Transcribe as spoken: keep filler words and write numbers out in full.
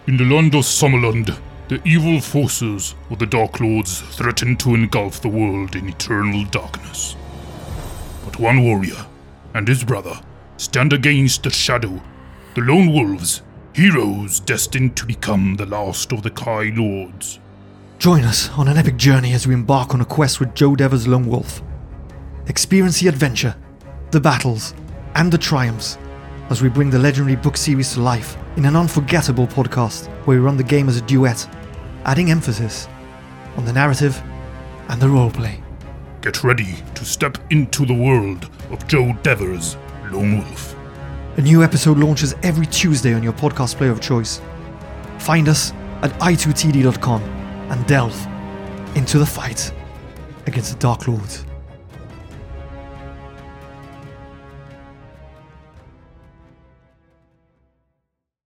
In the land of Summerland, the evil forces of the Dark Lords threaten to engulf the world in eternal darkness. But one warrior and his brother stand against the shadow, the Lone Wolves, heroes destined to become the last of the Kai Lords. Join us on an epic journey as we embark on a quest with Joe Devers Lone Wolf. Experience the adventure, the battles, and the triumphs as we bring the legendary book series to life in an unforgettable podcast where we run the game as a duet, adding emphasis on the narrative and the roleplay. Get ready to step into the world of Joe Devers Lone Wolf. A new episode launches every Tuesday on your podcast player of choice. Find us at i two t d dot com and delve into the fight against the Dark Lords.